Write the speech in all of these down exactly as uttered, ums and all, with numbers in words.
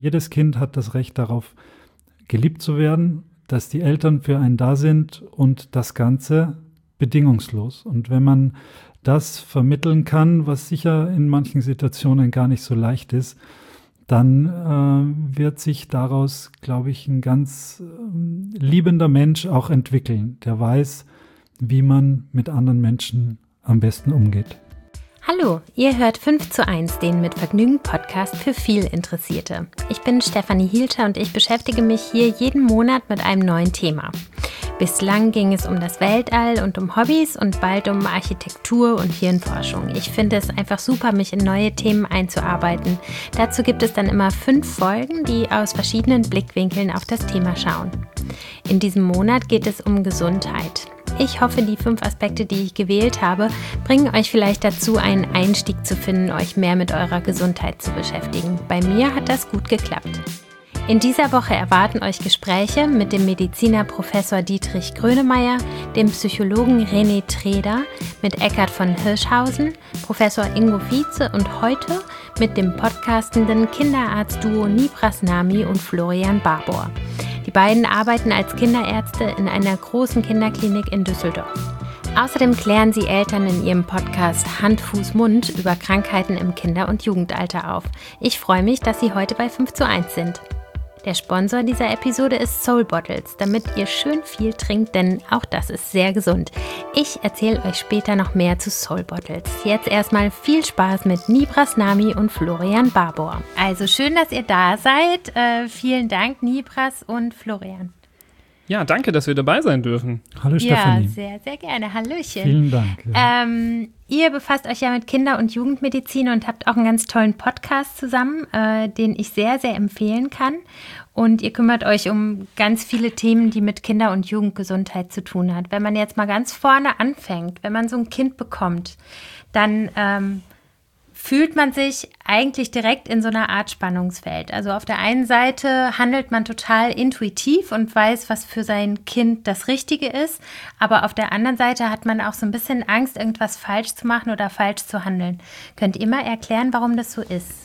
Jedes Kind hat das Recht darauf, geliebt zu werden, dass die Eltern für einen da sind und das Ganze bedingungslos. Und wenn man das vermitteln kann, was sicher in manchen Situationen gar nicht so leicht ist, dann äh, wird sich daraus, glaube ich, ein ganz äh, liebender Mensch auch entwickeln, der weiß, wie man mit anderen Menschen am besten umgeht. Hallo, ihr hört fünf zu eins, den mit Vergnügen Podcast für viel Interessierte. Ich bin Stefanie Hielscher und ich beschäftige mich hier jeden Monat mit einem neuen Thema. Bislang ging es um das Weltall und um Hobbys und bald um Architektur und Hirnforschung. Ich finde es einfach super, mich in neue Themen einzuarbeiten. Dazu gibt es dann immer fünf Folgen, die aus verschiedenen Blickwinkeln auf das Thema schauen. In diesem Monat geht es um Gesundheit. Ich hoffe, die fünf Aspekte, die ich gewählt habe, bringen euch vielleicht dazu, einen Einstieg zu finden, euch mehr mit eurer Gesundheit zu beschäftigen. Bei mir hat das gut geklappt. In dieser Woche erwarten euch Gespräche mit dem Mediziner Professor Dietrich Grönemeyer, dem Psychologen René Treder, mit Eckhard von Hirschhausen, Professor Ingo Vietze und heute mit dem podcastenden Kinderarzt-Duo Nibras Nami und Florian Barbour. Die beiden arbeiten als Kinderärzte in einer großen Kinderklinik in Düsseldorf. Außerdem klären sie Eltern in ihrem Podcast Hand, Fuß, Mund über Krankheiten im Kinder- und Jugendalter auf. Ich freue mich, dass sie heute bei fünf zu eins sind. Der Sponsor dieser Episode ist Soul Bottles, damit ihr schön viel trinkt, denn auch das ist sehr gesund. Ich erzähle euch später noch mehr zu Soul Bottles. Jetzt erstmal viel Spaß mit Nibras Nami und Florian Barbour. Also schön, dass ihr da seid. Äh, vielen Dank, Nibras und Florian. Ja, danke, dass wir dabei sein dürfen. Hallo Stefanie. Ja, sehr, sehr gerne. Hallöchen. Vielen Dank. Ja. Ähm, ihr befasst euch ja mit Kinder- und Jugendmedizin und habt auch einen ganz tollen Podcast zusammen, äh, den ich sehr, sehr empfehlen kann. Und ihr kümmert euch um ganz viele Themen, die mit Kinder- und Jugendgesundheit zu tun hat. Wenn man jetzt mal ganz vorne anfängt, wenn man so ein Kind bekommt, dann ähm, fühlt man sich eigentlich direkt in so einer Art Spannungsfeld. Also auf der einen Seite handelt man total intuitiv und weiß, was für sein Kind das Richtige ist. Aber auf der anderen Seite hat man auch so ein bisschen Angst, irgendwas falsch zu machen oder falsch zu handeln. Könnt ihr mal erklären, warum das so ist?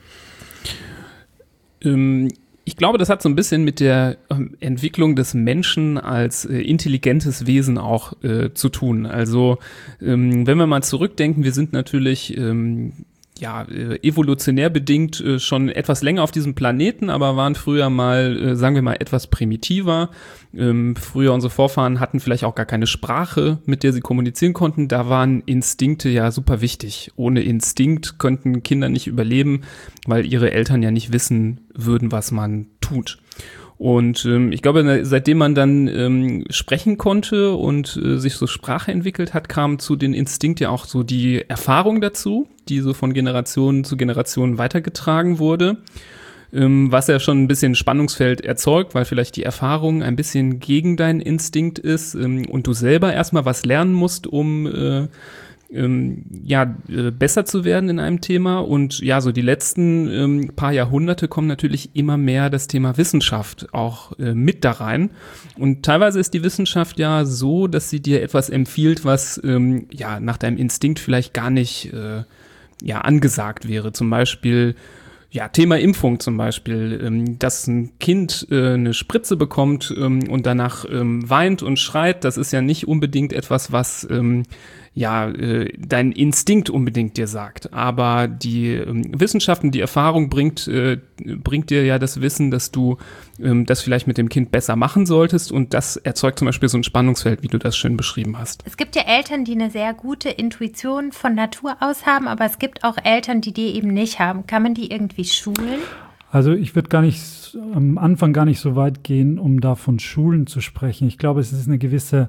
Ähm, ich glaube, das hat so ein bisschen mit der ähm, Entwicklung des Menschen als äh, intelligentes Wesen auch äh, zu tun. Also ähm, wenn wir mal zurückdenken, wir sind natürlich ähm, ja, äh, evolutionär bedingt äh, schon etwas länger auf diesem Planeten, aber waren früher mal, äh, sagen wir mal, etwas primitiver. Ähm, früher unsere Vorfahren hatten vielleicht auch gar keine Sprache, mit der sie kommunizieren konnten. Da waren Instinkte ja super wichtig. Ohne Instinkt könnten Kinder nicht überleben, weil ihre Eltern ja nicht wissen würden, was man tut. Und ähm, ich glaube, seitdem man dann ähm, sprechen konnte und äh, sich so Sprache entwickelt hat, kam zu den Instinkt ja auch so die Erfahrung dazu, die so von Generation zu Generation weitergetragen wurde, ähm, was ja schon ein bisschen Spannungsfeld erzeugt, weil vielleicht die Erfahrung ein bisschen gegen deinen Instinkt ist ähm, und du selber erstmal was lernen musst, um äh, Ähm, ja, äh, besser zu werden in einem Thema. Und ja, so die letzten ähm, paar Jahrhunderte kommen natürlich immer mehr das Thema Wissenschaft auch äh, mit da rein. Und teilweise ist die Wissenschaft ja so, dass sie dir etwas empfiehlt, was ähm, ja nach deinem Instinkt vielleicht gar nicht äh, ja angesagt wäre. Zum Beispiel ja, Thema Impfung zum Beispiel, ähm, dass ein Kind äh, eine Spritze bekommt ähm, und danach ähm, weint und schreit, das ist ja nicht unbedingt etwas, was ähm, ja äh, dein Instinkt unbedingt dir sagt. Aber die ähm, Wissenschaft und die Erfahrung bringt, äh, bringt dir ja das Wissen, dass du ähm, das vielleicht mit dem Kind besser machen solltest, und das erzeugt zum Beispiel so ein Spannungsfeld, wie du das schön beschrieben hast. Es gibt ja Eltern, die eine sehr gute Intuition von Natur aus haben, aber es gibt auch Eltern, die die eben nicht haben. Kann man die irgendwie schulen? Also ich würde gar nicht am Anfang gar nicht so weit gehen, um da von Schulen zu sprechen. Ich glaube, es ist eine gewisse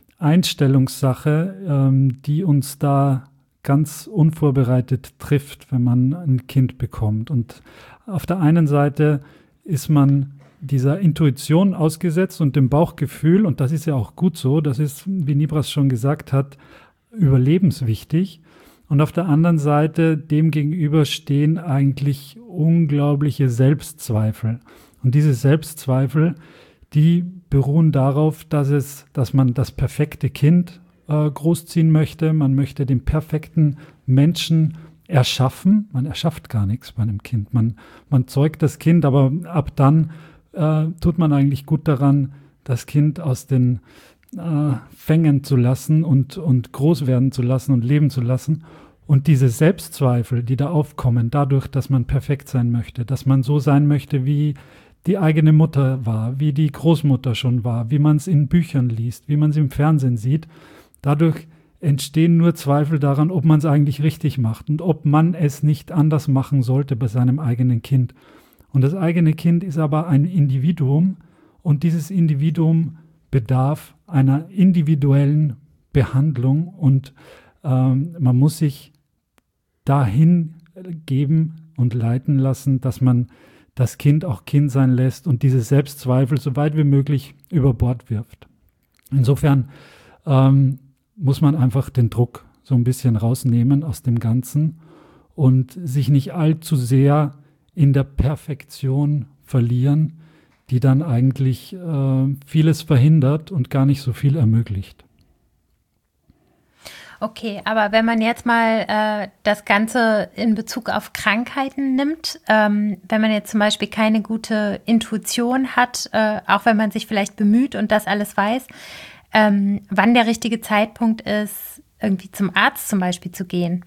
Einstellungssache, ähm, die uns da ganz unvorbereitet trifft, wenn man ein Kind bekommt. Und auf der einen Seite ist man dieser Intuition ausgesetzt und dem Bauchgefühl, und das ist ja auch gut so, das ist, wie Nibras schon gesagt hat, überlebenswichtig. Und auf der anderen Seite dem gegenüber stehen eigentlich unglaubliche Selbstzweifel. Und diese Selbstzweifel, die beruhen darauf, dass es, dass man das perfekte Kind äh, großziehen möchte. Man möchte den perfekten Menschen erschaffen. Man erschafft gar nichts bei einem Kind. Man, man zeugt das Kind, aber ab dann äh, tut man eigentlich gut daran, das Kind aus den äh, Fängen zu lassen und, und groß werden zu lassen und leben zu lassen. Und diese Selbstzweifel, die da aufkommen, dadurch, dass man perfekt sein möchte, dass man so sein möchte, wie die eigene Mutter war, wie die Großmutter schon war, wie man es in Büchern liest, wie man es im Fernsehen sieht, dadurch entstehen nur Zweifel daran, ob man es eigentlich richtig macht und ob man es nicht anders machen sollte bei seinem eigenen Kind. Und das eigene Kind ist aber ein Individuum und dieses Individuum bedarf einer individuellen Behandlung und ähm, man muss sich dahin geben und leiten lassen, dass man das Kind auch Kind sein lässt und diese Selbstzweifel so weit wie möglich über Bord wirft. Insofern ähm, muss man einfach den Druck so ein bisschen rausnehmen aus dem Ganzen und sich nicht allzu sehr in der Perfektion verlieren, die dann eigentlich äh, vieles verhindert und gar nicht so viel ermöglicht. Okay, aber wenn man jetzt mal äh, das Ganze in Bezug auf Krankheiten nimmt, ähm, wenn man jetzt zum Beispiel keine gute Intuition hat, äh, auch wenn man sich vielleicht bemüht und das alles weiß, ähm, wann der richtige Zeitpunkt ist, irgendwie zum Arzt zum Beispiel zu gehen,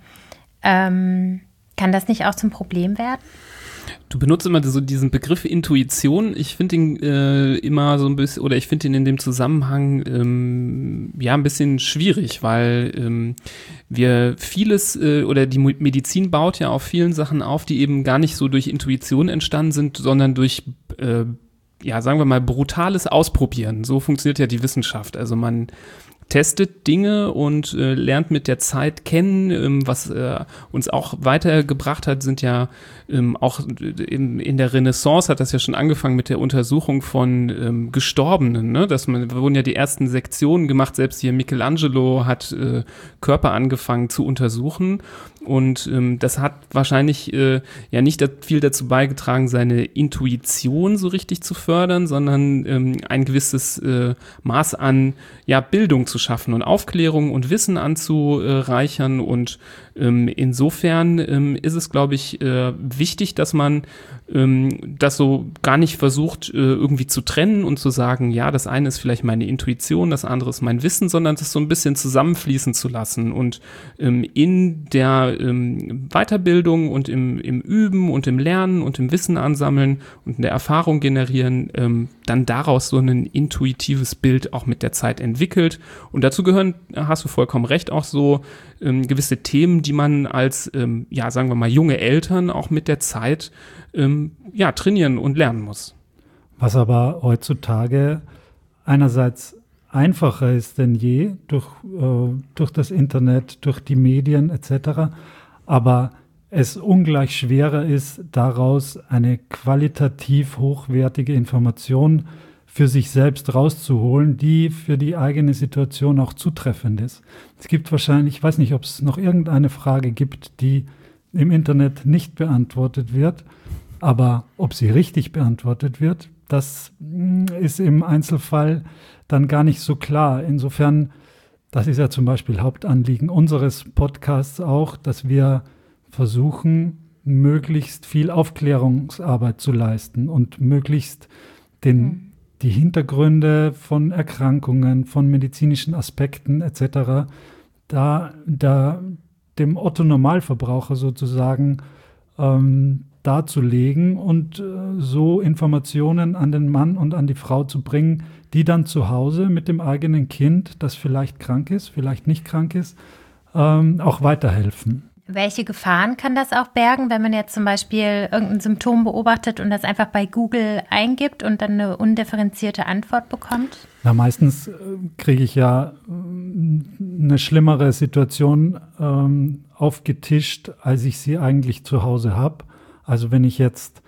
ähm, kann das nicht auch zum Problem werden? Du benutzt immer so diesen Begriff Intuition. Ich finde ihn äh, immer so ein bisschen, oder ich finde ihn in dem Zusammenhang ähm, ja ein bisschen schwierig, weil ähm, wir vieles äh, oder die Medizin baut ja auf vielen Sachen auf, die eben gar nicht so durch Intuition entstanden sind, sondern durch äh, ja, sagen wir mal, brutales Ausprobieren. So funktioniert ja die Wissenschaft. Also man testet Dinge und äh, lernt mit der Zeit kennen. Ähm, was äh, uns auch weitergebracht hat, sind ja ähm, auch in, in der Renaissance hat das ja schon angefangen mit der Untersuchung von ähm, Gestorbenen. Ne? Dass man, wurden ja die ersten Sektionen gemacht. Selbst hier Michelangelo hat äh, Körper angefangen zu untersuchen. Und ähm, das hat wahrscheinlich äh, ja nicht viel dazu beigetragen, seine Intuition so richtig zu fördern, sondern ähm, ein gewisses äh, Maß an ja, Bildung zu schaffen und Aufklärung und Wissen anzureichern. Und ähm, insofern ähm, ist es, glaube ich, äh, wichtig, dass man ähm, das so gar nicht versucht, äh, irgendwie zu trennen und zu sagen, ja, das eine ist vielleicht meine Intuition, das andere ist mein Wissen, sondern das so ein bisschen zusammenfließen zu lassen und ähm, in der ähm, Weiterbildung und im, im Üben und im Lernen und im Wissen ansammeln und in der Erfahrung generieren, ähm, dann daraus so ein intuitives Bild auch mit der Zeit entwickelt. Und dazu gehören, hast du vollkommen recht, auch so ähm, gewisse Themen, die man als, ähm, ja, sagen wir mal, junge Eltern auch mit der Zeit ähm, ja, trainieren und lernen muss. Was aber heutzutage einerseits einfacher ist denn je durch, äh, durch das Internet, durch die Medien et cetera, aber es ungleich schwerer ist, daraus eine qualitativ hochwertige Information für sich selbst rauszuholen, die für die eigene Situation auch zutreffend ist. Es gibt wahrscheinlich, ich weiß nicht, ob es noch irgendeine Frage gibt, die im Internet nicht beantwortet wird, aber ob sie richtig beantwortet wird, das ist im Einzelfall dann gar nicht so klar. Insofern, das ist ja zum Beispiel Hauptanliegen unseres Podcasts auch, dass wir versuchen, möglichst viel Aufklärungsarbeit zu leisten und möglichst den, mhm. die Hintergründe von Erkrankungen, von medizinischen Aspekten et cetera da, da dem Otto-Normalverbraucher sozusagen ähm, darzulegen und äh, so Informationen an den Mann und an die Frau zu bringen, die dann zu Hause mit dem eigenen Kind, das vielleicht krank ist, vielleicht nicht krank ist, ähm, auch weiterhelfen. Welche Gefahren kann das auch bergen, wenn man jetzt zum Beispiel irgendein Symptom beobachtet und das einfach bei Google eingibt und dann eine undifferenzierte Antwort bekommt? Na, meistens äh, kriege ich ja äh, eine schlimmere Situation ähm, aufgetischt, als ich sie eigentlich zu Hause habe. Also wenn ich jetzt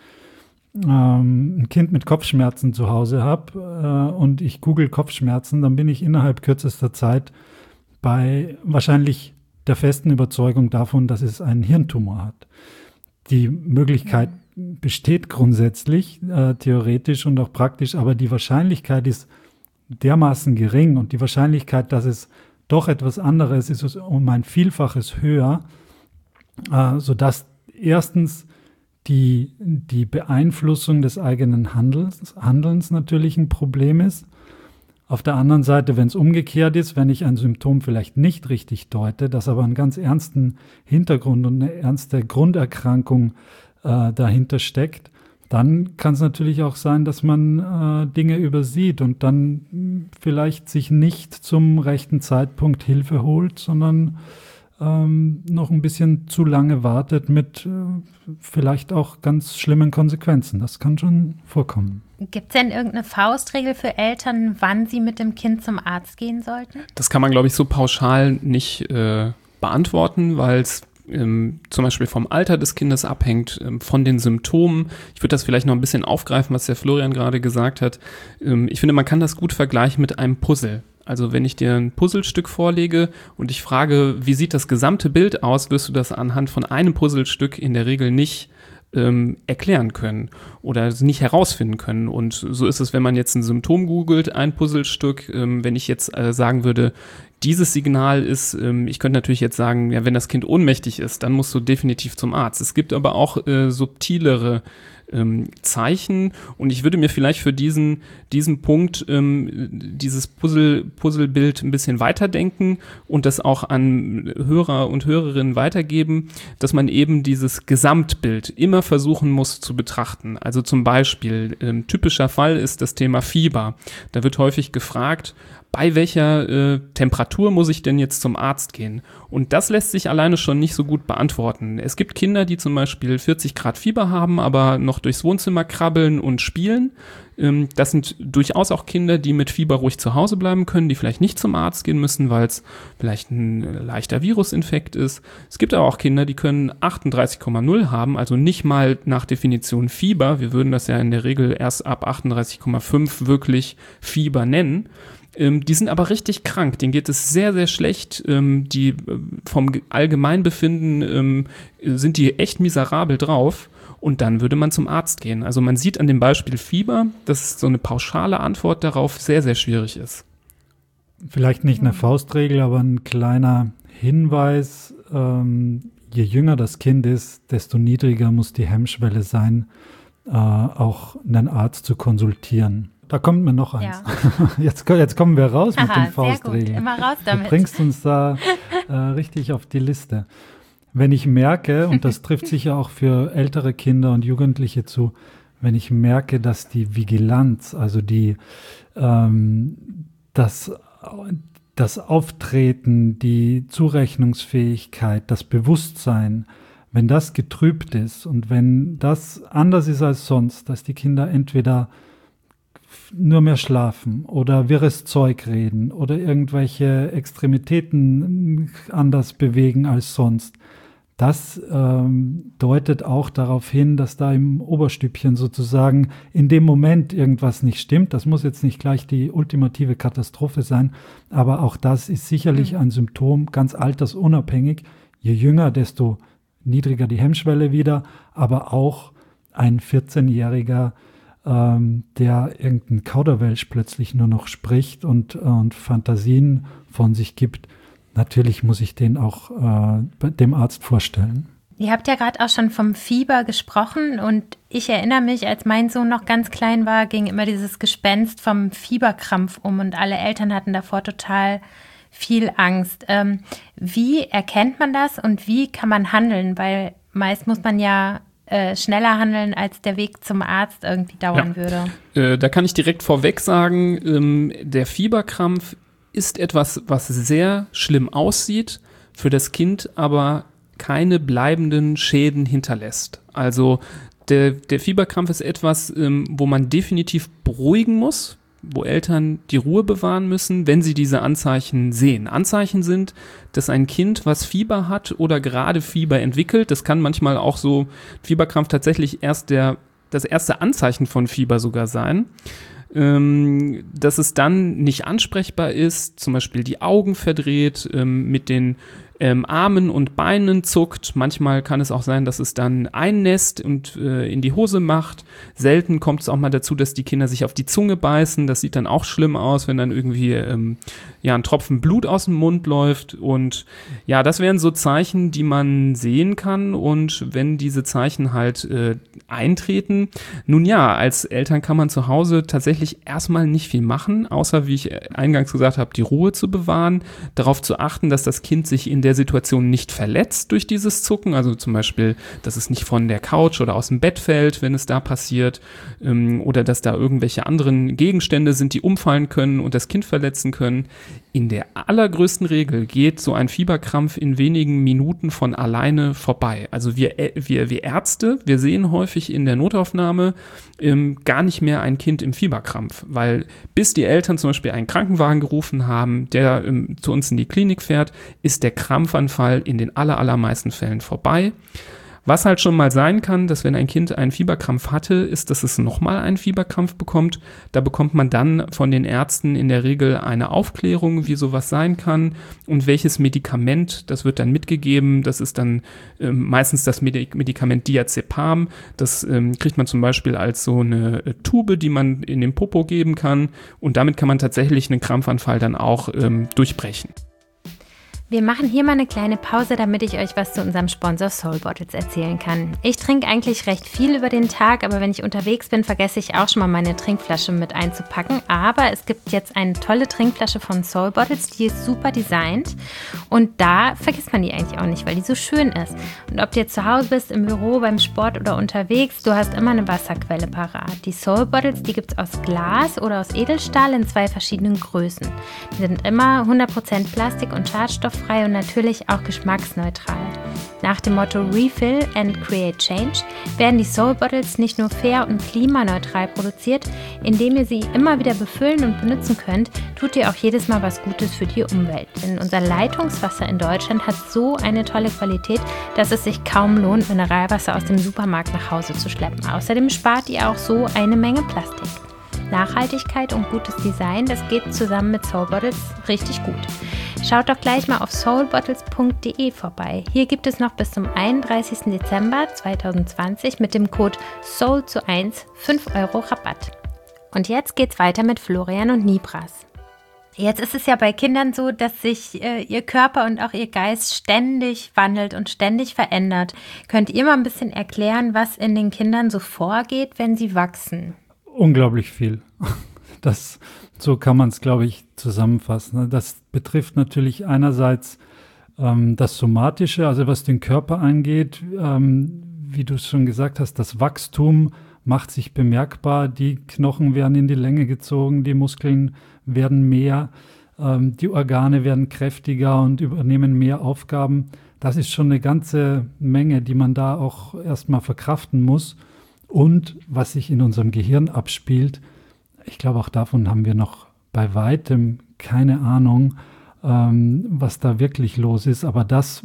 ähm, ein Kind mit Kopfschmerzen zu Hause habe äh, und ich google Kopfschmerzen, dann bin ich innerhalb kürzester Zeit bei wahrscheinlich der festen Überzeugung davon, dass es einen Hirntumor hat. Die Möglichkeit besteht grundsätzlich, äh, theoretisch und auch praktisch, aber die Wahrscheinlichkeit ist dermaßen gering und die Wahrscheinlichkeit, dass es doch etwas anderes ist, ist um ein Vielfaches höher, äh, sodass erstens die, die Beeinflussung des eigenen Handelns, Handelns natürlich ein Problem ist. Auf der anderen Seite, wenn es umgekehrt ist, wenn ich ein Symptom vielleicht nicht richtig deute, das aber einen ganz ernsten Hintergrund und eine ernste Grunderkrankung äh, dahinter steckt, dann kann es natürlich auch sein, dass man äh, Dinge übersieht und dann vielleicht sich nicht zum rechten Zeitpunkt Hilfe holt, sondern ähm, noch ein bisschen zu lange wartet mit äh, vielleicht auch ganz schlimmen Konsequenzen. Das kann schon vorkommen. Gibt es denn irgendeine Faustregel für Eltern, wann sie mit dem Kind zum Arzt gehen sollten? Das kann man, glaube ich, so pauschal nicht äh, beantworten, weil es ähm, zum Beispiel vom Alter des Kindes abhängt, ähm, von den Symptomen. Ich würde das vielleicht noch ein bisschen aufgreifen, was der Florian gerade gesagt hat. Ähm, ich finde, man kann das gut vergleichen mit einem Puzzle. Also wenn ich dir ein Puzzlestück vorlege und ich frage, wie sieht das gesamte Bild aus, wirst du das anhand von einem Puzzlestück in der Regel nicht ähm, erklären können oder nicht herausfinden können. Und so ist es, wenn man jetzt ein Symptom googelt, ein Puzzlestück. Ähm, wenn ich jetzt äh, sagen würde, dieses Signal ist, ähm, ich könnte natürlich jetzt sagen, ja, wenn das Kind ohnmächtig ist, dann musst du definitiv zum Arzt. Es gibt aber auch äh, subtilere ähm, Zeichen und ich würde mir vielleicht für diesen, diesen Punkt, ähm, dieses Puzzle, Puzzlebild ein bisschen weiterdenken und das auch an Hörer und Hörerinnen weitergeben, dass man eben dieses Gesamtbild immer versuchen muss zu betrachten. Also zum Beispiel, ähm, typischer Fall ist das Thema Fieber. Da wird häufig gefragt, bei welcher äh, Temperatur muss ich denn jetzt zum Arzt gehen? Und das lässt sich alleine schon nicht so gut beantworten. Es gibt Kinder, die zum Beispiel vierzig Grad Fieber haben, aber noch durchs Wohnzimmer krabbeln und spielen. Ähm, das sind durchaus auch Kinder, die mit Fieber ruhig zu Hause bleiben können, die vielleicht nicht zum Arzt gehen müssen, weil es vielleicht ein äh, leichter Virusinfekt ist. Es gibt aber auch Kinder, die können achtunddreißig Komma null haben, also nicht mal nach Definition Fieber. Wir würden das ja in der Regel erst ab achtunddreißig Komma fünf wirklich Fieber nennen. Ähm, die sind aber richtig krank, denen geht es sehr, sehr schlecht. Ähm, die äh, vom Allgemeinbefinden ähm, sind die echt miserabel drauf und dann würde man zum Arzt gehen. Also man sieht an dem Beispiel Fieber, dass so eine pauschale Antwort darauf sehr, sehr schwierig ist. Vielleicht nicht eine Faustregel, aber ein kleiner Hinweis. Ähm, je jünger das Kind ist, desto niedriger muss die Hemmschwelle sein, äh, auch einen Arzt zu konsultieren. Da kommt mir noch eins. Ja. Jetzt, jetzt kommen wir raus Aha, mit den Faustregeln. Sehr gut. Immer raus damit. Du bringst uns da äh, richtig auf die Liste. Wenn ich merke, und das trifft sicher auch für ältere Kinder und Jugendliche zu, wenn ich merke, dass die Vigilanz, also die, ähm, das, das Auftreten, die Zurechnungsfähigkeit, das Bewusstsein, wenn das getrübt ist und wenn das anders ist als sonst, dass die Kinder entweder nur mehr schlafen oder wirres Zeug reden oder irgendwelche Extremitäten anders bewegen als sonst. Das ähm, deutet auch darauf hin, dass da im Oberstübchen sozusagen in dem Moment irgendwas nicht stimmt. Das muss jetzt nicht gleich die ultimative Katastrophe sein, aber auch das ist sicherlich ein Symptom, ganz altersunabhängig. Je jünger, desto niedriger die Hemmschwelle wieder, aber auch ein vierzehnjähriger, ähm, der irgendein Kauderwelsch plötzlich nur noch spricht und, und Fantasien von sich gibt. Natürlich muss ich den auch äh, dem Arzt vorstellen. Ihr habt ja gerade auch schon vom Fieber gesprochen und ich erinnere mich, als mein Sohn noch ganz klein war, ging immer dieses Gespenst vom Fieberkrampf um und alle Eltern hatten davor total viel Angst. Ähm, wie erkennt man das und wie kann man handeln? Weil meist muss man ja äh, schneller handeln, als der Weg zum Arzt irgendwie dauern ja. würde. Äh, da kann ich direkt vorweg sagen, ähm, der Fieberkrampf ist etwas, was sehr schlimm aussieht, für das Kind aber keine bleibenden Schäden hinterlässt. Also der, der Fieberkrampf ist etwas, ähm, wo man definitiv beruhigen muss, wo Eltern die Ruhe bewahren müssen, wenn sie diese Anzeichen sehen. Anzeichen sind, dass ein Kind, was Fieber hat oder gerade Fieber entwickelt, das kann manchmal auch so Fieberkrampf tatsächlich erst der, das erste Anzeichen von Fieber sogar sein, ähm, dass es dann nicht ansprechbar ist, zum Beispiel die Augen verdreht, ähm, mit den ähm, Armen und Beinen zuckt. Manchmal kann es auch sein, dass es dann einnässt und äh, in die Hose macht. Selten kommt es auch mal dazu, dass die Kinder sich auf die Zunge beißen. Das sieht dann auch schlimm aus, wenn dann irgendwie ähm, ja, ein Tropfen Blut aus dem Mund läuft. Und ja, das wären so Zeichen, die man sehen kann. Und wenn diese Zeichen halt äh, eintreten, nun ja, als Eltern kann man zu Hause tatsächlich erstmal nicht viel machen, außer, wie ich eingangs gesagt habe, die Ruhe zu bewahren, darauf zu achten, dass das Kind sich in der Situation nicht verletzt durch dieses Zucken, also zum Beispiel, dass es nicht von der Couch oder aus dem Bett fällt, wenn es da passiert, ähm, oder dass da irgendwelche anderen Gegenstände sind, die umfallen können und das Kind verletzen können. In der allergrößten Regel geht so ein Fieberkrampf in wenigen Minuten von alleine vorbei. Also wir, wir, wir Ärzte, wir sehen häufig in der Notaufnahme ähm, gar nicht mehr ein Kind im Fieberkrampf, weil bis die Eltern zum Beispiel einen Krankenwagen gerufen haben, der ähm, zu uns in die Klinik fährt, ist der Krampfanfall in den aller, allermeisten Fällen vorbei. Was halt schon mal sein kann, dass wenn ein Kind einen Fieberkrampf hatte, ist, dass es nochmal einen Fieberkrampf bekommt. Da bekommt man dann von den Ärzten in der Regel eine Aufklärung, wie sowas sein kann und welches Medikament, das wird dann mitgegeben. Das ist dann ähm, meistens das Medik- Medikament Diazepam. Das ähm, kriegt man zum Beispiel als so eine äh, Tube, die man in den Popo geben kann und damit kann man tatsächlich einen Krampfanfall dann auch ähm, durchbrechen. Wir machen hier mal eine kleine Pause, damit ich euch was zu unserem Sponsor Soul Bottles erzählen kann. Ich trinke eigentlich recht viel über den Tag, aber wenn ich unterwegs bin, vergesse ich auch schon mal meine Trinkflasche mit einzupacken. Aber es gibt jetzt eine tolle Trinkflasche von Soul Bottles, die ist super designt und da vergisst man die eigentlich auch nicht, weil die so schön ist. Und ob du jetzt zu Hause bist, im Büro, beim Sport oder unterwegs, du hast immer eine Wasserquelle parat. Die Soul Bottles, die gibt es aus Glas oder aus Edelstahl in zwei verschiedenen Größen. Die sind immer hundert Prozent Plastik und schadstofffrei und natürlich auch geschmacksneutral. Nach dem Motto Refill and Create Change werden die Soul Bottles nicht nur fair und klimaneutral produziert, indem ihr sie immer wieder befüllen und benutzen könnt, tut ihr auch jedes Mal was Gutes für die Umwelt. Denn unser Leitungswasser in Deutschland hat so eine tolle Qualität, dass es sich kaum lohnt, Mineralwasser aus dem Supermarkt nach Hause zu schleppen. Außerdem spart ihr auch so eine Menge Plastik. Nachhaltigkeit und gutes Design, das geht zusammen mit Soul Bottles richtig gut. Schaut doch gleich mal auf soul bottles punkt de vorbei. Hier gibt es noch bis zum einunddreißigsten Dezember zweitausendzwanzig mit dem Code soul zu eins fünf Euro Rabatt. Und jetzt geht's weiter mit Florian und Nibras. Jetzt ist es ja bei Kindern so, dass sich äh, ihr Körper und auch ihr Geist ständig wandelt und ständig verändert. Könnt ihr mal ein bisschen erklären, was in den Kindern so vorgeht, wenn sie wachsen? Unglaublich viel. Das, so kann man es, glaube ich, zusammenfassen. Das betrifft natürlich einerseits ähm, das Somatische, also was den Körper angeht. Ähm, wie du schon gesagt hast, das Wachstum macht sich bemerkbar. Die Knochen werden in die Länge gezogen, die Muskeln werden mehr, ähm, die Organe werden kräftiger und übernehmen mehr Aufgaben. Das ist schon eine ganze Menge, die man da auch erstmal verkraften muss. Und was sich in unserem Gehirn abspielt, ich glaube, auch davon haben wir noch bei weitem keine Ahnung, ähm, was da wirklich los ist. Aber das,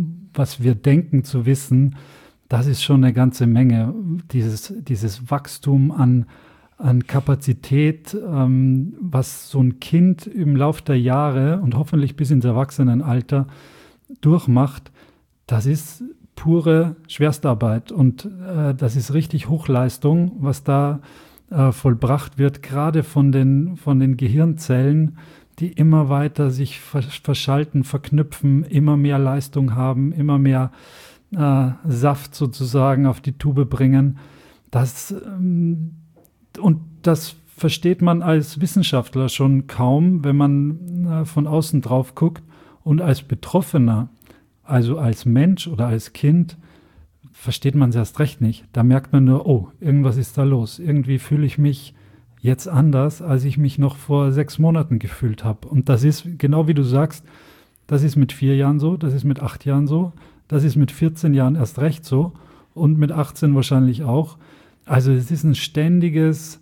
was wir denken zu wissen, das ist schon eine ganze Menge. Dieses, dieses Wachstum an, an Kapazität, ähm, was so ein Kind im Laufe der Jahre und hoffentlich bis ins Erwachsenenalter durchmacht, das ist pure Schwerstarbeit und äh, das ist richtig Hochleistung, was da äh, vollbracht wird, gerade von den, von den Gehirnzellen, die immer weiter sich verschalten, verknüpfen, immer mehr Leistung haben, immer mehr äh, Saft sozusagen auf die Tube bringen. Das, ähm, und das versteht man als Wissenschaftler schon kaum, wenn man äh, von außen drauf guckt und als Betroffener, also als Mensch oder als Kind, versteht man es erst recht nicht. Da merkt man nur, oh, irgendwas ist da los. Irgendwie fühle ich mich jetzt anders, als ich mich noch vor sechs Monaten gefühlt habe. Und das ist, genau wie du sagst, das ist mit vier Jahren so, das ist mit acht Jahren so, das ist mit vierzehn Jahren erst recht so und mit achtzehn wahrscheinlich auch. Also es ist ein ständiges,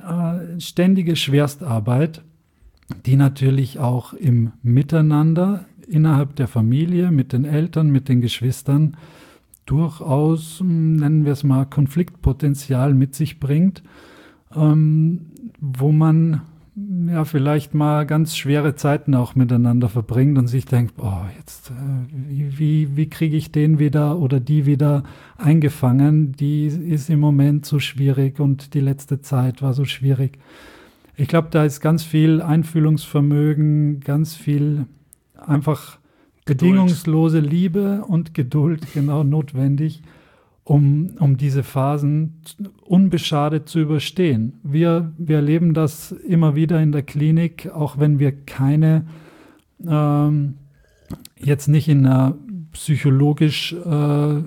äh, ständige Schwerstarbeit, die natürlich auch im Miteinander innerhalb der Familie, mit den Eltern, mit den Geschwistern durchaus, nennen wir es mal, Konfliktpotenzial mit sich bringt, ähm, wo man ja vielleicht mal ganz schwere Zeiten auch miteinander verbringt und sich denkt, oh, jetzt, äh, wie, wie, wie kriege ich den wieder oder die wieder eingefangen? Die ist im Moment so schwierig und die letzte Zeit war so schwierig. Ich glaube, da ist ganz viel Einfühlungsvermögen, ganz viel einfach Geduld. Bedingungslose Liebe und Geduld genau notwendig, um, um diese Phasen unbeschadet zu überstehen. Wir, wir erleben das immer wieder in der Klinik, auch wenn wir keine, ähm, jetzt nicht in einer psychologisch äh,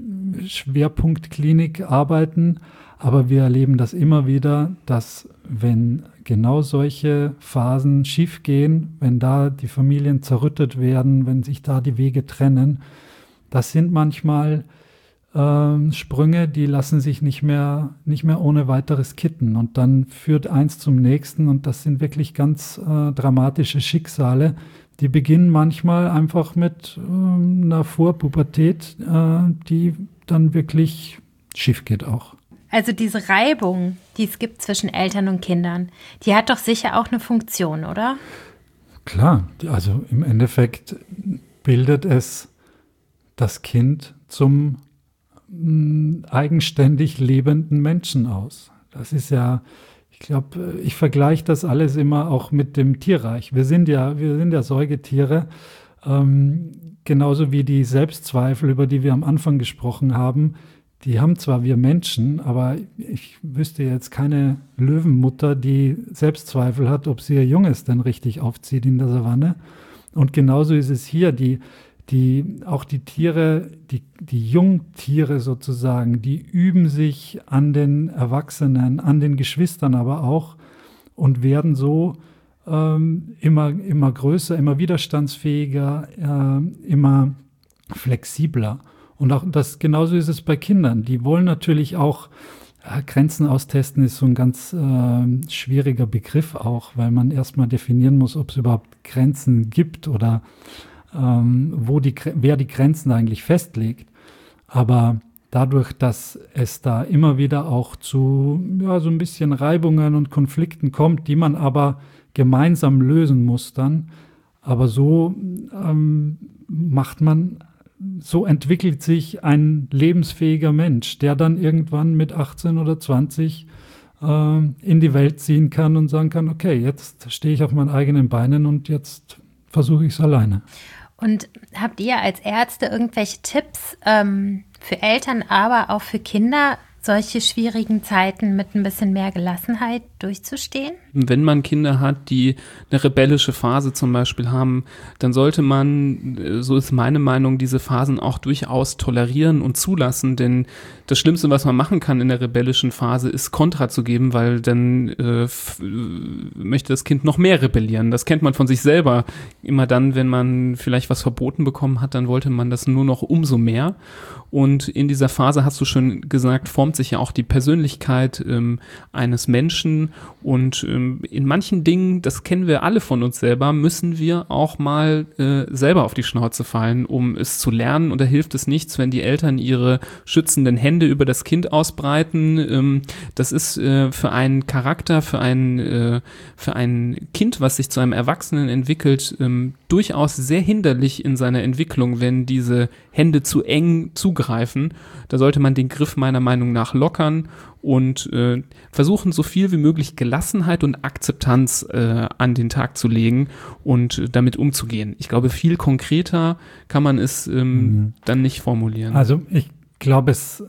Schwerpunktklinik arbeiten, aber wir erleben das immer wieder, dass wenn genau solche Phasen schiefgehen, wenn da die Familien zerrüttet werden, wenn sich da die Wege trennen, das sind manchmal äh, Sprünge, die lassen sich nicht mehr, nicht mehr ohne weiteres kitten. Und dann führt eins zum nächsten und das sind wirklich ganz äh, dramatische Schicksale. Die beginnen manchmal einfach mit äh, einer Vorpubertät, äh, die dann wirklich schief geht auch. Also diese Reibung, die es gibt zwischen Eltern und Kindern, die hat doch sicher auch eine Funktion, oder? Klar, also im Endeffekt bildet es das Kind zum mh, eigenständig lebenden Menschen aus. Das ist ja, ich glaube, ich vergleiche das alles immer auch mit dem Tierreich. Wir sind ja, wir sind ja Säugetiere, ähm, genauso wie die Selbstzweifel, über die wir am Anfang gesprochen haben. Die haben zwar wir Menschen, aber ich wüsste jetzt keine Löwenmutter, die Selbstzweifel hat, ob sie ihr Junges denn richtig aufzieht in der Savanne. Und genauso ist es hier, die, die, auch die Tiere, die, die Jungtiere sozusagen, die üben sich an den Erwachsenen, an den Geschwistern aber auch und werden so ähm, immer, immer größer, immer widerstandsfähiger, äh, immer flexibler. Und auch das, genauso ist es bei Kindern. Die wollen natürlich auch, ja, Grenzen austesten ist so ein ganz äh, schwieriger Begriff auch, weil man erstmal definieren muss, ob es überhaupt Grenzen gibt oder ähm, wo die, wer die Grenzen eigentlich festlegt. Aber dadurch, dass es da immer wieder auch zu ja, so ein bisschen Reibungen und Konflikten kommt, die man aber gemeinsam lösen muss dann, aber so ähm, macht man So entwickelt sich ein lebensfähiger Mensch, der dann irgendwann mit achtzehn oder zwanzig äh, in die Welt ziehen kann und sagen kann, okay, jetzt stehe ich auf meinen eigenen Beinen und jetzt versuche ich es alleine. Und habt ihr als Ärzte irgendwelche Tipps ähm, für Eltern, aber auch für Kinder, solche schwierigen Zeiten mit ein bisschen mehr Gelassenheit durchzustehen? Wenn man Kinder hat, die eine rebellische Phase zum Beispiel haben, dann sollte man, so ist meine Meinung, diese Phasen auch durchaus tolerieren und zulassen, denn das Schlimmste, was man machen kann in der rebellischen Phase, ist Kontra zu geben, weil dann äh, f- möchte das Kind noch mehr rebellieren. Das kennt man von sich selber. Immer dann, wenn man vielleicht was verboten bekommen hat, dann wollte man das nur noch umso mehr. Und in dieser Phase, hast du schon gesagt, formt sich ja auch die Persönlichkeit ähm, eines Menschen. Und ähm, in manchen Dingen, das kennen wir alle von uns selber, müssen wir auch mal äh, selber auf die Schnauze fallen, um es zu lernen. Und da hilft es nichts, wenn die Eltern ihre schützenden Hände über das Kind ausbreiten. Ähm, das ist äh, für einen Charakter, für ein, äh, für ein Kind, was sich zu einem Erwachsenen entwickelt, ähm, durchaus sehr hinderlich in seiner Entwicklung, wenn diese Hände zu eng zugreifen. Da sollte man den Griff meiner Meinung nach lockern und äh, versuchen, so viel wie möglich Gelassenheit und Akzeptanz äh, an den Tag zu legen und äh, damit umzugehen. Ich glaube, viel konkreter kann man es ähm, mhm. dann nicht formulieren. Also ich glaube, es,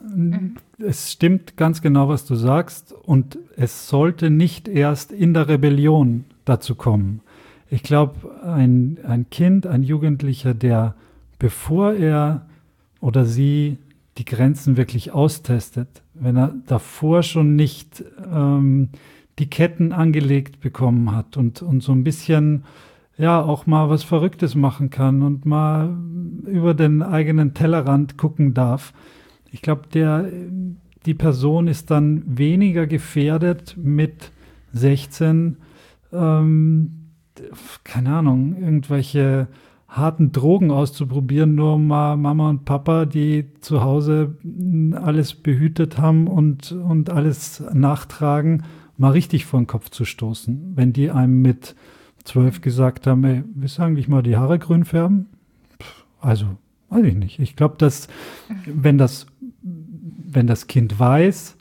es stimmt ganz genau, was du sagst, und es sollte nicht erst in der Rebellion dazu kommen. Ich glaube, ein, ein Kind, ein Jugendlicher, der, bevor er oder sie die Grenzen wirklich austestet, wenn er davor schon nicht ähm, die Ketten angelegt bekommen hat und, und so ein bisschen ja auch mal was Verrücktes machen kann und mal über den eigenen Tellerrand gucken darf. Ich glaube, der die Person ist dann weniger gefährdet mit sechzehn, ähm, keine Ahnung, irgendwelche harten Drogen auszuprobieren, nur um mal Mama und Papa, die zu Hause alles behütet haben und, und alles nachtragen, mal richtig vor den Kopf zu stoßen. Wenn die einem mit zwölf gesagt haben, ey, willst du eigentlich mal die Haare grün färben? Pff, also, weiß ich nicht. Ich glaube, dass wenn das, wenn das Kind weiß,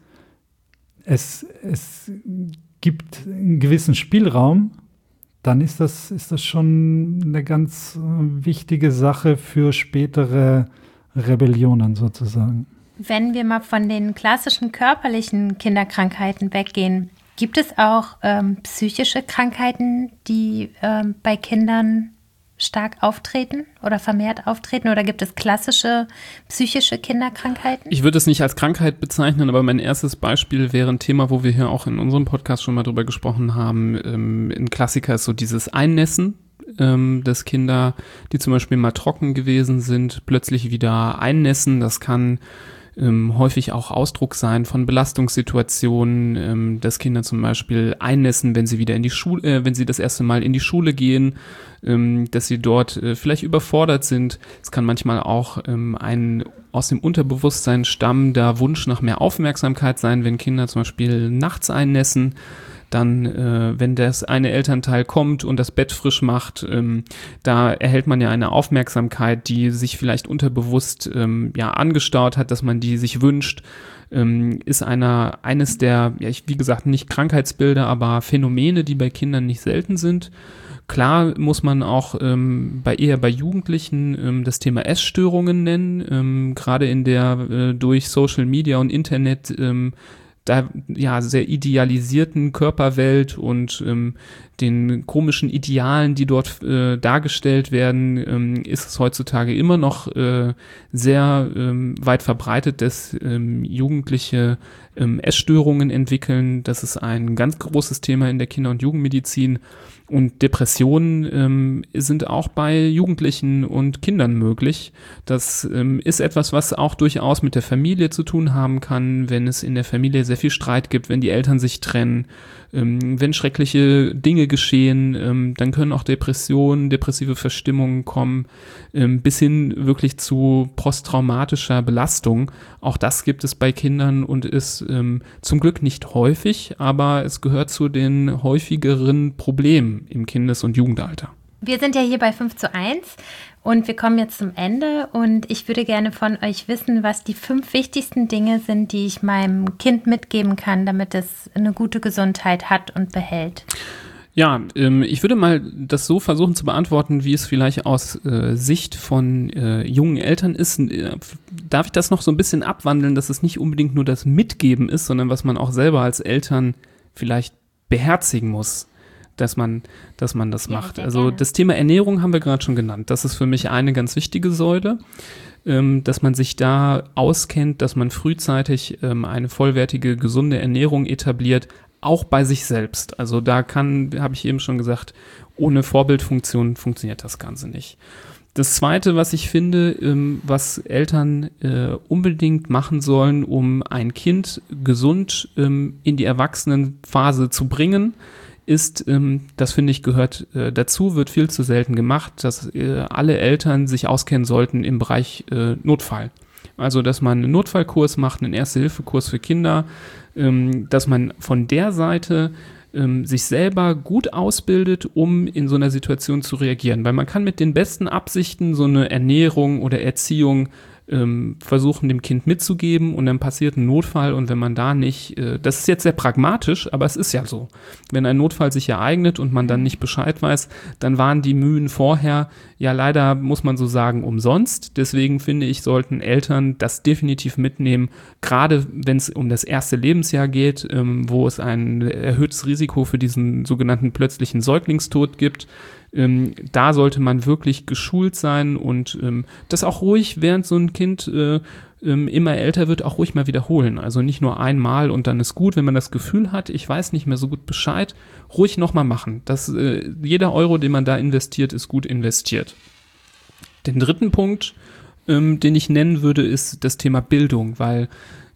es, es gibt einen gewissen Spielraum, dann ist das, ist das schon eine ganz wichtige Sache für spätere Rebellionen sozusagen. Wenn wir mal von den klassischen körperlichen Kinderkrankheiten weggehen, gibt es auch ähm, psychische Krankheiten, die ähm, bei Kindern stark auftreten oder vermehrt auftreten? Oder gibt es klassische psychische Kinderkrankheiten? Ich würde es nicht als Krankheit bezeichnen, aber mein erstes Beispiel wäre ein Thema, wo wir hier auch in unserem Podcast schon mal drüber gesprochen haben. Ähm, ein Klassiker ist so dieses Einnässen, ähm, dass Kinder, die zum Beispiel mal trocken gewesen sind, plötzlich wieder einnässen. Das kann Ähm, häufig auch Ausdruck sein von Belastungssituationen, ähm, dass Kinder zum Beispiel einnässen, wenn sie wieder in die Schule, äh, wenn sie das erste Mal in die Schule gehen, ähm, dass sie dort äh, vielleicht überfordert sind. Es kann manchmal auch ähm, ein aus dem Unterbewusstsein stammender Wunsch nach mehr Aufmerksamkeit sein, wenn Kinder zum Beispiel nachts einnässen. Dann, äh, wenn das eine Elternteil kommt und das Bett frisch macht, ähm, da erhält man ja eine Aufmerksamkeit, die sich vielleicht unterbewusst ähm, ja angestaut hat, dass man die sich wünscht, ähm, ist einer eines der, ja, ich, wie gesagt, nicht Krankheitsbilder, aber Phänomene, die bei Kindern nicht selten sind. Klar muss man auch ähm, bei eher bei Jugendlichen ähm, das Thema Essstörungen nennen, ähm, gerade in der äh, durch Social Media und Internet ähm, da ja sehr idealisierten Körperwelt und ähm, den komischen Idealen, die dort äh, dargestellt werden, ähm, ist es heutzutage immer noch äh, sehr ähm, weit verbreitet, dass ähm, Jugendliche ähm, Essstörungen entwickeln. Das ist ein ganz großes Thema in der Kinder- und Jugendmedizin. Und Depressionen ähm, sind auch bei Jugendlichen und Kindern möglich. Das ähm, ist etwas, was auch durchaus mit der Familie zu tun haben kann, wenn es in der Familie sehr viel Streit gibt, wenn die Eltern sich trennen, ähm, wenn schreckliche Dinge geschehen, ähm, dann können auch Depressionen, depressive Verstimmungen kommen, ähm, bis hin wirklich zu posttraumatischer Belastung. Auch das gibt es bei Kindern und ist ähm, zum Glück nicht häufig, aber es gehört zu den häufigeren Problemen im Kindes- und Jugendalter. Wir sind ja hier bei fünf zu eins und wir kommen jetzt zum Ende und ich würde gerne von euch wissen, was die fünf wichtigsten Dinge sind, die ich meinem Kind mitgeben kann, damit es eine gute Gesundheit hat und behält. Ja, ähm, ich würde mal das so versuchen zu beantworten, wie es vielleicht aus äh, Sicht von äh, jungen Eltern ist. Äh, darf ich das noch so ein bisschen abwandeln, dass es nicht unbedingt nur das Mitgeben ist, sondern was man auch selber als Eltern vielleicht beherzigen muss, dass man, dass man das ja, macht. Also gerne. Das Thema Ernährung haben wir gerade schon genannt. Das ist für mich eine ganz wichtige Säule, ähm, dass man sich da auskennt, dass man frühzeitig ähm, eine vollwertige, gesunde Ernährung etabliert, auch bei sich selbst. Also da kann, habe ich eben schon gesagt, ohne Vorbildfunktion funktioniert das Ganze nicht. Das Zweite, was ich finde, ähm, was Eltern äh, unbedingt machen sollen, um ein Kind gesund ähm, in die Erwachsenenphase zu bringen, ist, ähm, das finde ich gehört äh, dazu, wird viel zu selten gemacht, dass äh, alle Eltern sich auskennen sollten im Bereich äh, Notfall. Also, dass man einen Notfallkurs macht, einen Erste-Hilfe-Kurs für Kinder, ähm, dass man von der Seite ähm, sich selber gut ausbildet, um in so einer Situation zu reagieren. Weil man kann mit den besten Absichten so eine Ernährung oder Erziehung ähm, versuchen, dem Kind mitzugeben und dann passiert ein Notfall und wenn man da nicht, äh, das ist jetzt sehr pragmatisch, aber es ist ja so, wenn ein Notfall sich ereignet und man dann nicht Bescheid weiß, dann waren die Mühen vorher ja leider, muss man so sagen, umsonst. Deswegen finde ich, sollten Eltern das definitiv mitnehmen, gerade wenn es um das erste Lebensjahr geht, ähm, wo es ein erhöhtes Risiko für diesen sogenannten plötzlichen Säuglingstod gibt. Ähm, da sollte man wirklich geschult sein und ähm, das auch ruhig, während so ein Kind äh, ähm, immer älter wird, auch ruhig mal wiederholen. Also nicht nur einmal und dann ist gut, wenn man das Gefühl hat, ich weiß nicht mehr so gut Bescheid, ruhig nochmal machen. Das, äh, jeder Euro, den man da investiert, ist gut investiert. Den dritten Punkt, ähm, den ich nennen würde, ist das Thema Bildung, weil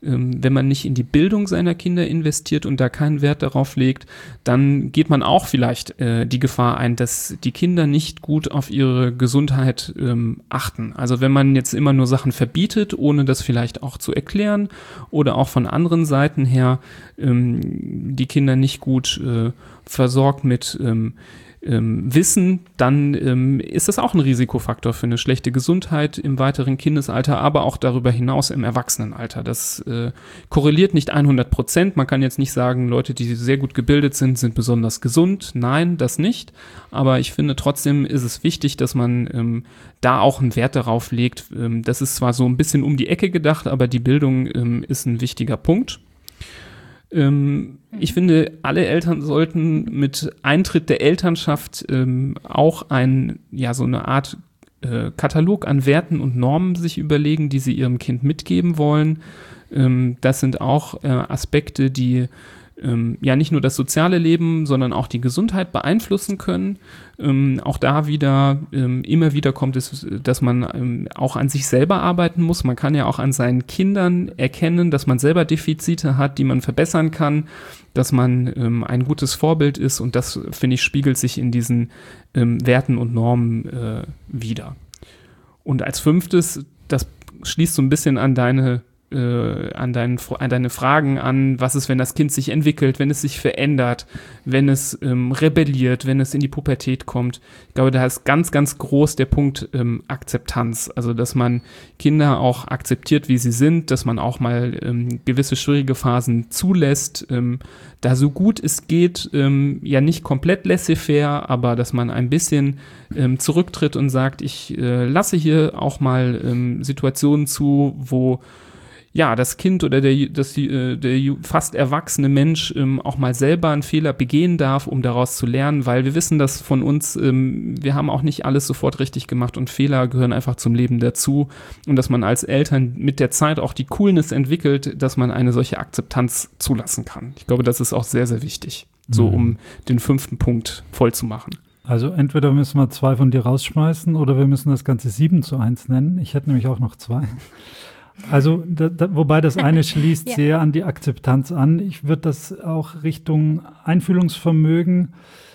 ähm, wenn man nicht in die Bildung seiner Kinder investiert und da keinen Wert darauf legt, dann geht man auch vielleicht äh, die Gefahr ein, dass die Kinder nicht gut auf ihre Gesundheit ähm, achten. Also wenn man jetzt immer nur Sachen verbietet, ohne das vielleicht auch zu erklären oder auch von anderen Seiten her ähm, die Kinder nicht gut äh, versorgt mit ähm, ähm, Wissen, dann ähm, ist das auch ein Risikofaktor für eine schlechte Gesundheit im weiteren Kindesalter, aber auch darüber hinaus im Erwachsenenalter. Das äh, korreliert nicht hundert Prozent. Man kann jetzt nicht sagen, Leute, die sehr gut gebildet sind, sind besonders gesund. Nein, das nicht. Aber ich finde trotzdem ist es wichtig, dass man ähm, da auch einen Wert darauf legt. Ähm, das ist zwar so ein bisschen um die Ecke gedacht, aber die Bildung ähm, ist ein wichtiger Punkt. Ähm, ich finde, alle Eltern sollten mit Eintritt der Elternschaft ähm, auch ein, ja, so eine Art äh, Katalog an Werten und Normen sich überlegen, die sie ihrem Kind mitgeben wollen. Ähm, das sind auch äh, Aspekte, die ähm, ja nicht nur das soziale Leben, sondern auch die Gesundheit beeinflussen können. Ähm, auch da wieder, ähm, immer wieder kommt es, dass man ähm, auch an sich selber arbeiten muss. Man kann ja auch an seinen Kindern erkennen, dass man selber Defizite hat, die man verbessern kann, dass man ähm, ein gutes Vorbild ist und das, finde ich, spiegelt sich in diesen ähm, Werten und Normen äh, wieder. Und als fünftes, das schließt so ein bisschen an deine An, deinen, an deine Fragen an, was ist, wenn das Kind sich entwickelt, wenn es sich verändert, wenn es ähm, rebelliert, wenn es in die Pubertät kommt. Ich glaube, da ist ganz, ganz groß der Punkt ähm, Akzeptanz. Also, dass man Kinder auch akzeptiert, wie sie sind, dass man auch mal ähm, gewisse schwierige Phasen zulässt, ähm, da so gut es geht, ähm, ja nicht komplett laissez-faire, aber dass man ein bisschen ähm, zurücktritt und sagt, ich äh, lasse hier auch mal ähm, Situationen zu, wo ja, das Kind oder der, das, der fast erwachsene Mensch ähm, auch mal selber einen Fehler begehen darf, um daraus zu lernen, weil wir wissen das von uns, ähm, wir haben auch nicht alles sofort richtig gemacht und Fehler gehören einfach zum Leben dazu und dass man als Eltern mit der Zeit auch die Coolness entwickelt, dass man eine solche Akzeptanz zulassen kann. Ich glaube, das ist auch sehr, sehr wichtig, so mhm. um den fünften Punkt voll zu machen. Also entweder müssen wir zwei von dir rausschmeißen oder wir müssen das Ganze sieben zu eins nennen. Ich hätte nämlich auch noch zwei. Also, da, da, wobei das eine schließt ja. sehr an die Akzeptanz an. Ich würde das auch Richtung Einfühlungsvermögen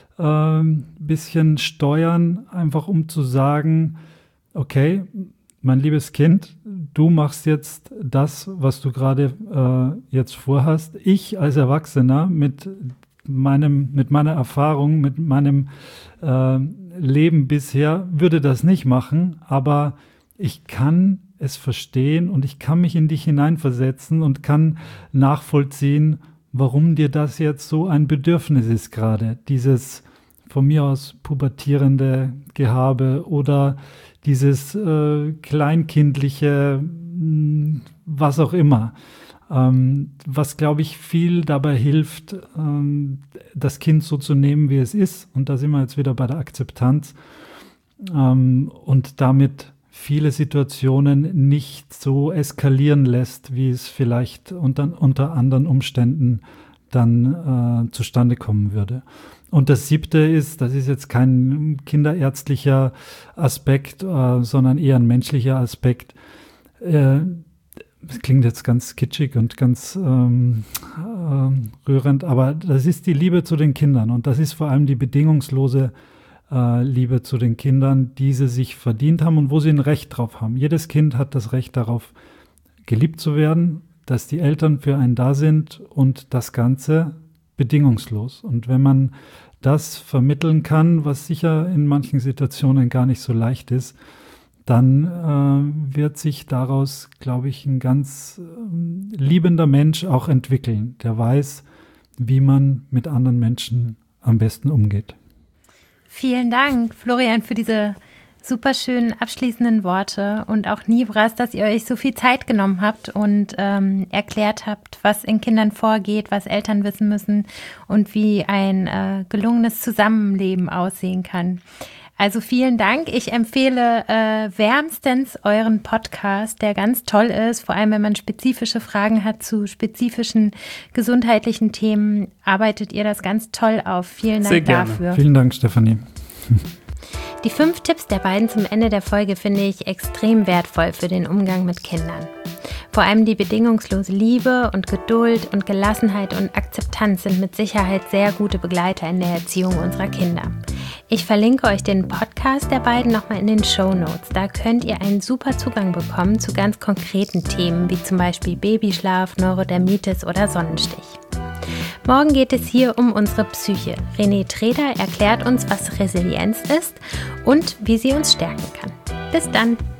ein ähm, bisschen steuern, einfach um zu sagen, okay, mein liebes Kind, du machst jetzt das, was du gerade äh, jetzt vorhast. Ich als Erwachsener mit meinem, mit meiner Erfahrung, mit meinem äh, Leben bisher würde das nicht machen, aber ich kann es verstehen und ich kann mich in dich hineinversetzen und kann nachvollziehen, warum dir das jetzt so ein Bedürfnis ist gerade. Dieses von mir aus pubertierende Gehabe oder dieses äh, kleinkindliche, mh, was auch immer. Ähm, was, glaube ich, viel dabei hilft, ähm, das Kind so zu nehmen, wie es ist. Und da sind wir jetzt wieder bei der Akzeptanz. Ähm, und damit viele Situationen nicht so eskalieren lässt, wie es vielleicht unter, unter anderen Umständen dann äh, zustande kommen würde. Und das siebte ist, das ist jetzt kein kinderärztlicher Aspekt, äh, sondern eher ein menschlicher Aspekt. Äh, das klingt jetzt ganz kitschig und ganz ähm, äh, rührend, aber das ist die Liebe zu den Kindern und das ist vor allem die bedingungslose Äh, Liebe zu den Kindern, die sie sich verdient haben und wo sie ein Recht drauf haben. Jedes Kind hat das Recht darauf, geliebt zu werden, dass die Eltern für einen da sind und das Ganze bedingungslos. Und wenn man das vermitteln kann, was sicher in manchen Situationen gar nicht so leicht ist, dann äh, wird sich daraus, glaube ich, ein ganz äh, liebender Mensch auch entwickeln, der weiß, wie man mit anderen Menschen am besten umgeht. Vielen Dank, Florian, für diese super schönen abschließenden Worte und auch Nivras, dass ihr euch so viel Zeit genommen habt und ähm, erklärt habt, was in Kindern vorgeht, was Eltern wissen müssen und wie ein äh, gelungenes Zusammenleben aussehen kann. Also vielen Dank. Ich empfehle äh, wärmstens euren Podcast, der ganz toll ist, vor allem wenn man spezifische Fragen hat zu spezifischen gesundheitlichen Themen, arbeitet ihr das ganz toll auf. Vielen Dank Sehr gerne. dafür. Vielen Dank, Stefanie. Die fünf Tipps der beiden zum Ende der Folge finde ich extrem wertvoll für den Umgang mit Kindern. Vor allem die bedingungslose Liebe und Geduld und Gelassenheit und Akzeptanz sind mit Sicherheit sehr gute Begleiter in der Erziehung unserer Kinder. Ich verlinke euch den Podcast der beiden nochmal in den Shownotes. Da könnt ihr einen super Zugang bekommen zu ganz konkreten Themen, wie zum Beispiel Babyschlaf, Neurodermitis oder Sonnenstich. Morgen geht es hier um unsere Psyche. René Treder erklärt uns, was Resilienz ist und wie sie uns stärken kann. Bis dann!